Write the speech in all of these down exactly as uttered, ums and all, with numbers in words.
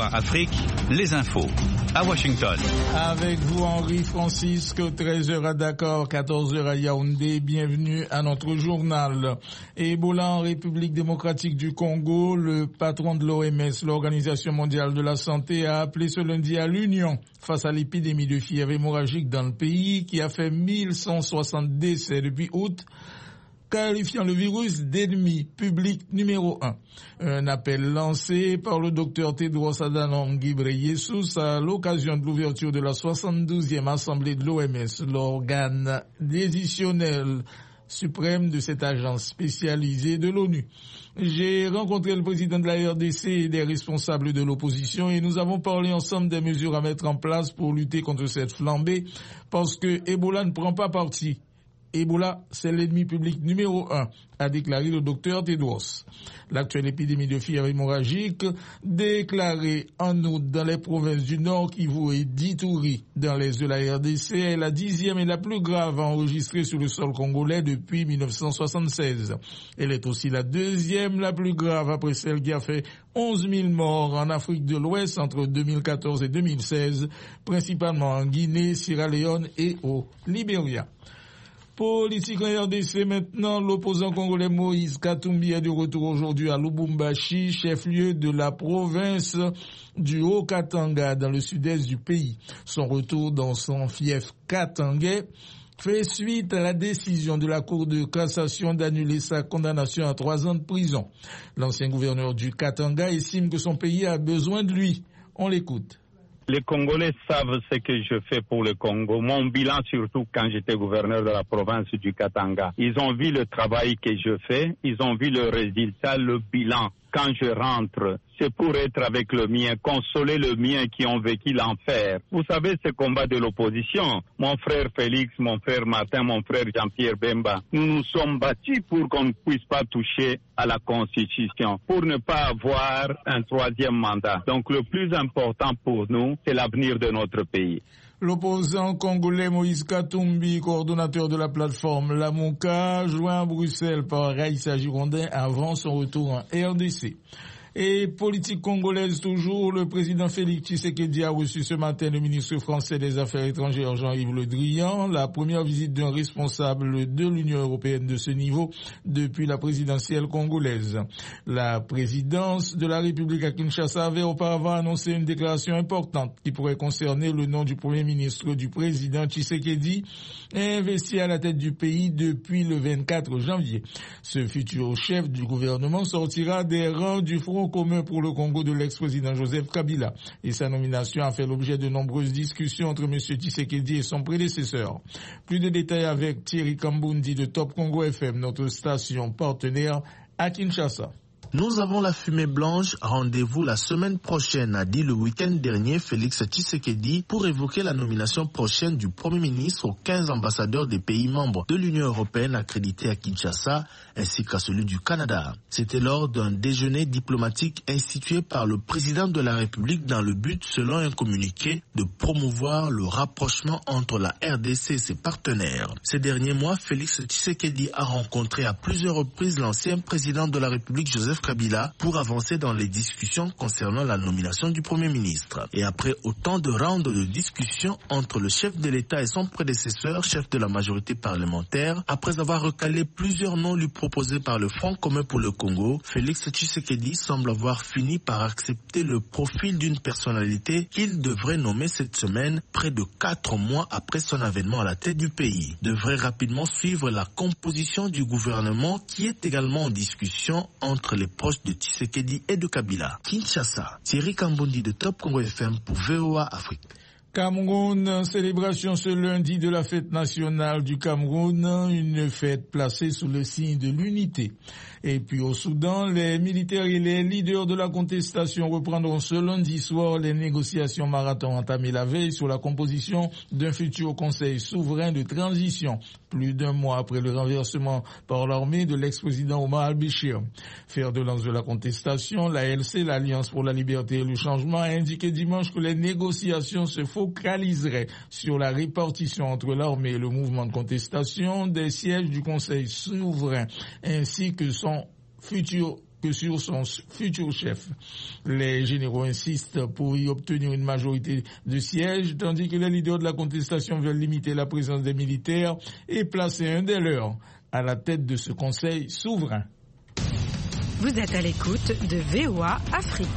Soir Afrique, les infos. À Washington. Avec vous, Henri Francisque, treize heures à Dakar, quatorze heures à Yaoundé. Bienvenue à notre journal. Ebola en République démocratique du Congo, le patron de l'O M S, l'Organisation mondiale de la santé, a appelé ce lundi à l'union face à l'épidémie de fièvre hémorragique dans le pays qui a fait mille cent soixante décès depuis août, qualifiant le virus d'ennemi public numéro un. Un appel lancé par le docteur Tedros Adhanom Ghebreyesus à l'occasion de l'ouverture de la soixante-douzième Assemblée de l'O M S, l'organe décisionnel suprême de cette agence spécialisée de l'ONU. J'ai rencontré le président de la R D C et des responsables de l'opposition et nous avons parlé ensemble des mesures à mettre en place pour lutter contre cette flambée parce que Ebola ne prend pas parti. Ebola, c'est l'ennemi public numéro un, a déclaré le docteur Tedros. L'actuelle épidémie de fièvre hémorragique, déclarée en août dans les provinces du Nord, Kivu et d'Ituri, dans l'est de la R D C, est la dixième et la plus grave enregistrée sur le sol congolais depuis mille neuf cent soixante-seize. Elle est aussi la deuxième la plus grave après celle qui a fait onze mille morts en Afrique de l'Ouest entre deux mille quatorze et deux mille seize, principalement en Guinée, Sierra Leone et au Libéria. Politique en R D C maintenant, l'opposant congolais Moïse Katumbi est de retour aujourd'hui à Lubumbashi, chef-lieu de la province du Haut-Katanga dans le sud-est du pays. Son retour dans son fief katangais fait suite à la décision de la Cour de cassation d'annuler sa condamnation à trois ans de prison. L'ancien gouverneur du Katanga estime que son pays a besoin de lui. On l'écoute. Les Congolais savent ce que je fais pour le Congo. Mon bilan, surtout quand j'étais gouverneur de la province du Katanga. Ils ont vu le travail que je fais. Ils ont vu le résultat, le bilan. Quand je rentre, c'est pour être avec le mien, consoler le mien qui ont vécu l'enfer. Vous savez, ce combat de l'opposition, mon frère Félix, mon frère Martin, mon frère Jean-Pierre Bemba, nous nous sommes battus pour qu'on ne puisse pas toucher à la Constitution, pour ne pas avoir un troisième mandat. Donc le plus important pour nous, c'est l'avenir de notre pays. L'opposant congolais Moïse Katumbi, coordonnateur de la plateforme Lamuka, joint à Bruxelles par Raïssa Girondin avant son retour en R D C. Et politique congolaise toujours, le président Félix Tshisekedi a reçu ce matin le ministre français des Affaires étrangères Jean-Yves Le Drian, la première visite d'un responsable de l'Union européenne de ce niveau depuis la présidentielle congolaise. La présidence de la République à Kinshasa avait auparavant annoncé une déclaration importante qui pourrait concerner le nom du premier ministre du président Tshisekedi, investi à la tête du pays depuis le vingt-quatre janvier. Ce futur chef du gouvernement sortira des rangs du Front commun pour le Congo de l'ex-président Joseph Kabila et sa nomination a fait l'objet de nombreuses discussions entre M. Tshisekedi et son prédécesseur. Plus de détails avec Thierry Kambundi de Top Congo F M, notre station partenaire à Kinshasa. Nous avons la fumée blanche, rendez-vous la semaine prochaine, a dit le week-end dernier Félix Tshisekedi pour évoquer la nomination prochaine du Premier ministre aux quinze ambassadeurs des pays membres de l'Union européenne accrédités à Kinshasa ainsi qu'à celui du Canada. C'était lors d'un déjeuner diplomatique institué par le président de la République dans le but, selon un communiqué, de promouvoir le rapprochement entre la R D C et ses partenaires. Ces derniers mois, Félix Tshisekedi a rencontré à plusieurs reprises l'ancien président de la République Joseph Kabila pour avancer dans les discussions concernant la nomination du Premier ministre. Et après autant de rounds de discussions entre le chef de l'État et son prédécesseur, chef de la majorité parlementaire, après avoir recalé plusieurs noms lui proposés par le Front commun pour le Congo, Félix Tshisekedi semble avoir fini par accepter le profil d'une personnalité qu'il devrait nommer cette semaine, près de quatre mois après son avènement à la tête du pays. Devrait rapidement suivre la composition du gouvernement qui est également en discussion entre les proches de Tshisekedi et de Kabila. Kinshasa, Thierry Kambundi de Top Congo F M pour V O A Afrique. Cameroun, célébration ce lundi de la fête nationale du Cameroun, une fête placée sous le signe de l'unité. Et puis au Soudan, les militaires et les leaders de la contestation reprendront ce lundi soir les négociations marathon entamées la veille sur la composition d'un futur conseil souverain de transition, plus d'un mois après le renversement par l'armée de l'ex-président Omar al-Béchir. Fer de lance de la contestation, la L C, l'Alliance pour la liberté et le changement, a indiqué dimanche que les négociations se focaliseraient sur la répartition entre l'armée et le mouvement de contestation des sièges du conseil souverain, ainsi que son futur que sur son futur chef. Les généraux insistent pour y obtenir une majorité de sièges, tandis que les leaders de la contestation veulent limiter la présence des militaires et placer un des leurs à la tête de ce conseil souverain. Vous êtes à l'écoute de V O A Afrique.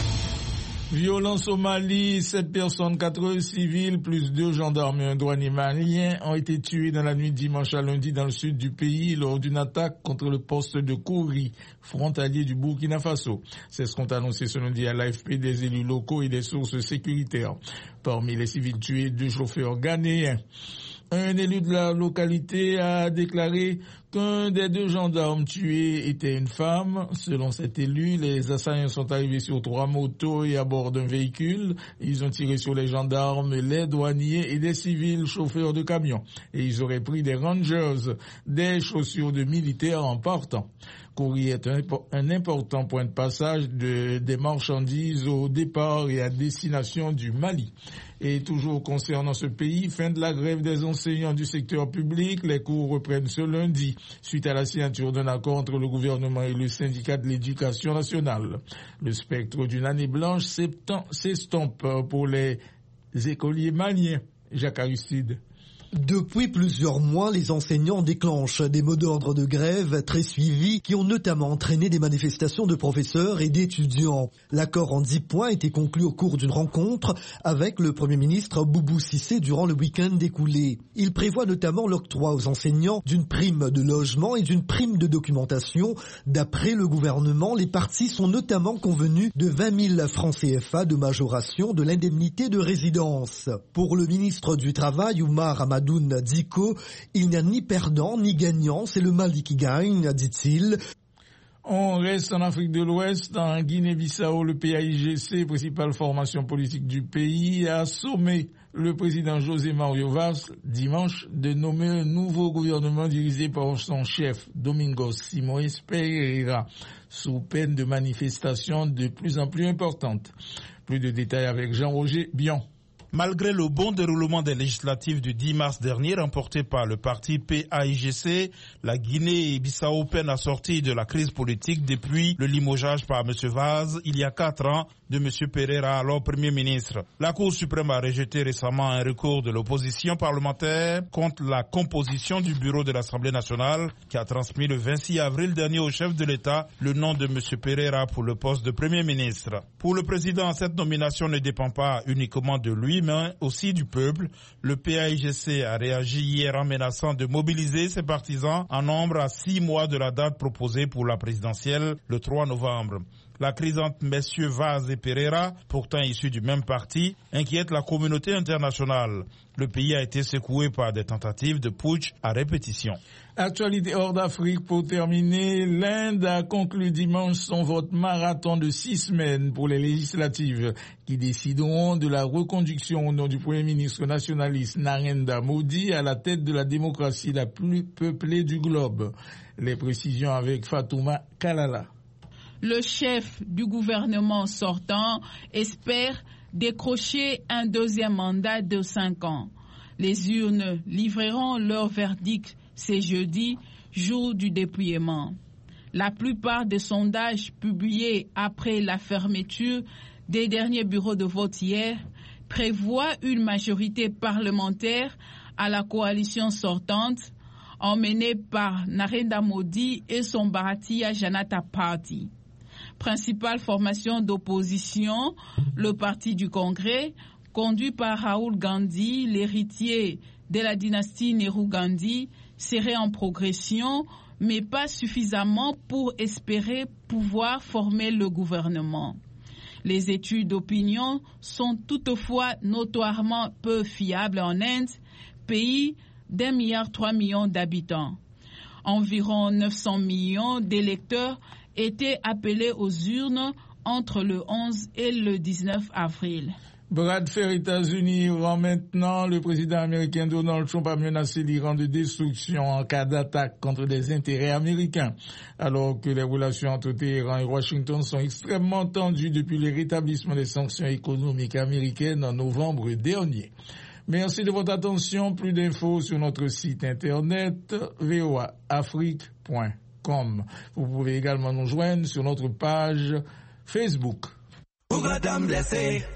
Violence au Mali, sept personnes, quatre civils, plus deux gendarmes et un douanier malien ont été tués dans la nuit de dimanche à lundi dans le sud du pays lors d'une attaque contre le poste de Kouri, frontalier du Burkina Faso. C'est ce qu'ont annoncé ce lundi à l'A F P des élus locaux et des sources sécuritaires. Parmi les civils tués, deux chauffeurs ghanéens. Un élu de la localité a déclaré qu'un des deux gendarmes tués était une femme. Selon cet élu, les assaillants sont arrivés sur trois motos et à bord d'un véhicule. Ils ont tiré sur les gendarmes, les douaniers et des civils chauffeurs de camions. Et ils auraient pris des rangers, des chaussures de militaires en partant. Kouri est un, un important point de passage de, des marchandises au départ et à destination du Mali. Et toujours concernant ce pays, fin de la grève des enseignants du secteur public, les cours reprennent ce lundi, suite à la signature d'un accord entre le gouvernement et le syndicat de l'éducation nationale. Le spectre d'une année blanche s'estompe pour les écoliers maliens. Jacques Aristide. Depuis plusieurs mois, les enseignants déclenchent des mots d'ordre de grève très suivis qui ont notamment entraîné des manifestations de professeurs et d'étudiants. L'accord en dix points a été conclu au cours d'une rencontre avec le Premier ministre Boubou Cissé durant le week-end écoulé. Il prévoit notamment l'octroi aux enseignants d'une prime de logement et d'une prime de documentation. D'après le gouvernement, les parties sont notamment convenues de vingt mille francs C F A de majoration de l'indemnité de résidence. Pour le ministre du Travail, Oumar Amadou Diko, il n'y a ni perdant ni gagnant, c'est le Mali qui gagne, dit-il. On reste en Afrique de l'Ouest, en Guinée-Bissau, le P A I G C, principale formation politique du pays, a sommé le président José Mario Vaz dimanche de nommer un nouveau gouvernement dirigé par son chef Domingos Simões Pereira, sous peine de manifestations de plus en plus importantes. Plus de détails avec Jean-Roger Bion. Malgré le bon déroulement des législatives du dix mars dernier remportées par le parti P A I G C, la Guinée-Bissau peine à sortir de la crise politique depuis le limogeage par M. Vaz il y a quatre ans de M. Pereira, alors Premier ministre. La Cour suprême a rejeté récemment un recours de l'opposition parlementaire contre la composition du bureau de l'Assemblée nationale qui a transmis le vingt-six avril dernier au chef de l'État le nom de M. Pereira pour le poste de Premier ministre. Pour le président, cette nomination ne dépend pas uniquement de lui, mais aussi du peuple. Le P A I G C a réagi hier en menaçant de mobiliser ses partisans en nombre à six mois de la date proposée pour la présidentielle le trois novembre. La crise entre messieurs Vaz et Pereira, pourtant issus du même parti, inquiète la communauté internationale. Le pays a été secoué par des tentatives de putsch à répétition. Actualité hors d'Afrique pour terminer. L'Inde a conclu dimanche son vote marathon de six semaines pour les législatives qui décideront de la reconduction au nom du Premier ministre nationaliste Narendra Modi à la tête de la démocratie la plus peuplée du globe. Les précisions avec Fatouma Kalala. Le chef du gouvernement sortant espère décrocher un deuxième mandat de cinq ans. Les urnes livreront leur verdict ce jeudi, jour du dépouillement. La plupart des sondages publiés après la fermeture des derniers bureaux de vote hier prévoient une majorité parlementaire à la coalition sortante, emmenée par Narendra Modi et son Bharatiya Janata Party. Principale formation d'opposition, le Parti du Congrès, conduit par Rahul Gandhi, l'héritier de la dynastie Nehru-Gandhi, serait en progression, mais pas suffisamment pour espérer pouvoir former le gouvernement. Les études d'opinion sont toutefois notoirement peu fiables en Inde, pays d'un milliard trois millions d'habitants. Environ neuf cents millions d'électeurs étaient appelés aux urnes entre le onze et le dix-neuf avril. Bras de fer États-Unis, Iran maintenant. Le président américain Donald Trump a menacé l'Iran de destruction en cas d'attaque contre des intérêts américains. Alors que les relations entre Téhéran et Washington sont extrêmement tendues depuis le rétablissement des sanctions économiques américaines en novembre dernier. Merci de votre attention. Plus d'infos sur notre site internet v o a afrique point com. com. Vous pouvez également nous joindre sur notre page Facebook.